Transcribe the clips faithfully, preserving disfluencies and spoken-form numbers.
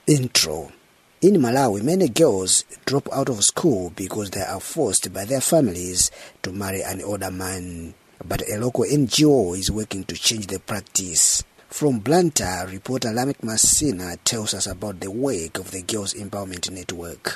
Intro. In Malawi, many girls drop out of school because they are forced by their families to marry an older man. But a local N G O is working to change the practice. From Blantyre, reporter Lamek Masina tells us about the work of the Girls Empowerment Network.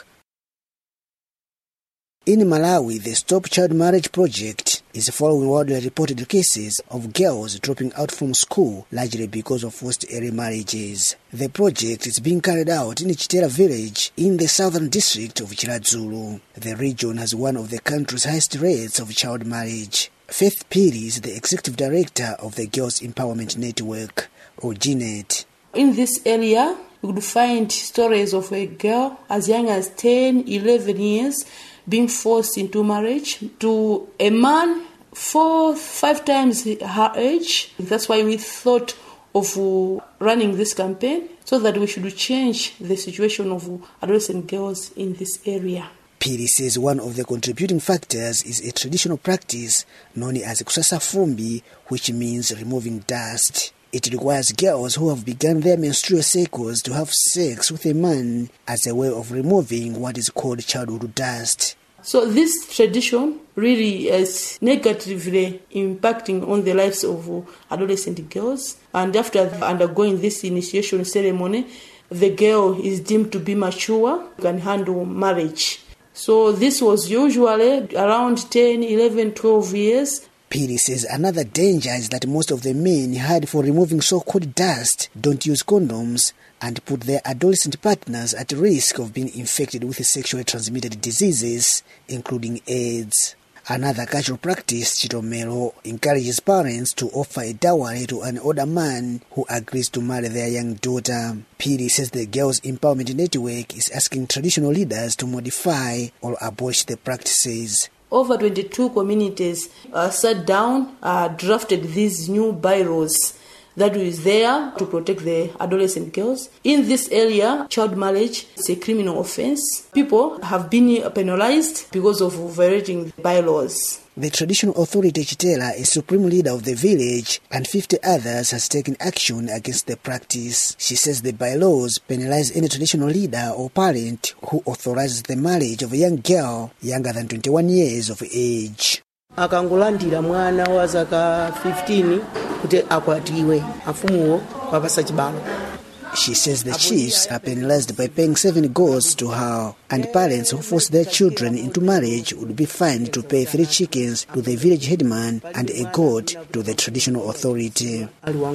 In Malawi, the Stop Child Marriage project is following widely reported cases of girls dropping out from school largely because of forced early marriages. The project is being carried out in Chitera village in the southern district of Chiradzulu. The region has one of the country's highest rates of child marriage. Faith Piri is the executive director of the Girls Empowerment Network, or G net. In this area, you could find stories of a girl as young as ten, eleven years being forced into marriage to a man four, five times her age. That's why we thought of running this campaign so that we should change the situation of adolescent girls in this area. Piri says one of the contributing factors is a traditional practice known as kusasa fumbi, which means removing dust. It requires girls who have begun their menstrual cycles to have sex with a man as a way of removing what is called childhood dust. So this tradition really is negatively impacting on the lives of adolescent girls. And after undergoing this initiation ceremony, the girl is deemed to be mature, can handle marriage. So this was usually around ten, eleven, twelve years. Piri says another danger is that most of the men hired for removing so-called dust don't use condoms and put their adolescent partners at risk of being infected with sexually transmitted diseases, including AIDS. Another cultural practice, Chitomelo, encourages parents to offer a dowry to an older man who agrees to marry their young daughter. Piri says the Girls Empowerment Network is asking traditional leaders to modify or abolish the practices. Over twenty-two communities uh, sat down, uh, drafted these new bylaws that is there to protect the adolescent girls. In this area, child marriage is a criminal offense. People have been penalized because of violating bylaws. The traditional authority Chitela is supreme leader of the village and fifty others has taken action against the practice. She says the bylaws penalize any traditional leader or parent who authorizes the marriage of a young girl younger than twenty-one years of age. Akangulandira mwana wa zaka fifteen kuti akwatiwe afumuwo wapasa chibalo. She says the chiefs are penalized by paying seven goats to her, and parents who force their children into marriage would be fined to pay three chickens to the village headman and a goat to the traditional authority.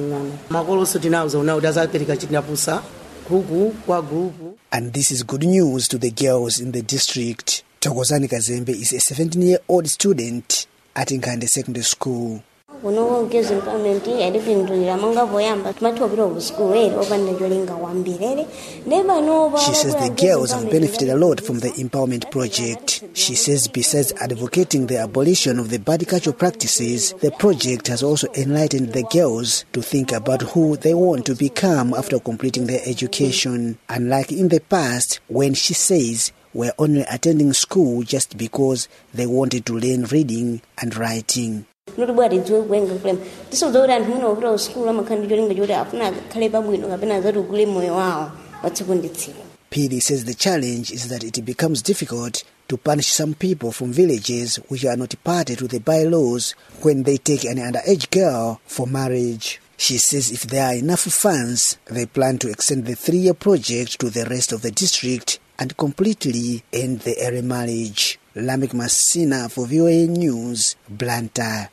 And this is good news to the girls in the district. Tokozani Kazembe is a seventeen-year-old student at Nkande Secondary School. She says the girls have benefited a lot from the empowerment project. She says besides advocating the abolition of the bad cultural practices, the project has also enlightened the girls to think about who they want to become after completing their education. Unlike in the past, when she says were only attending school just because they wanted to learn reading and writing. Piri says the challenge is that it becomes difficult to punish some people from villages which are not party to the bylaws when they take an underage girl for marriage. She says if there are enough funds, they plan to extend the three-year project to the rest of the district and completely end the early marriage. Lamek Masina for V O A News, Blantyre.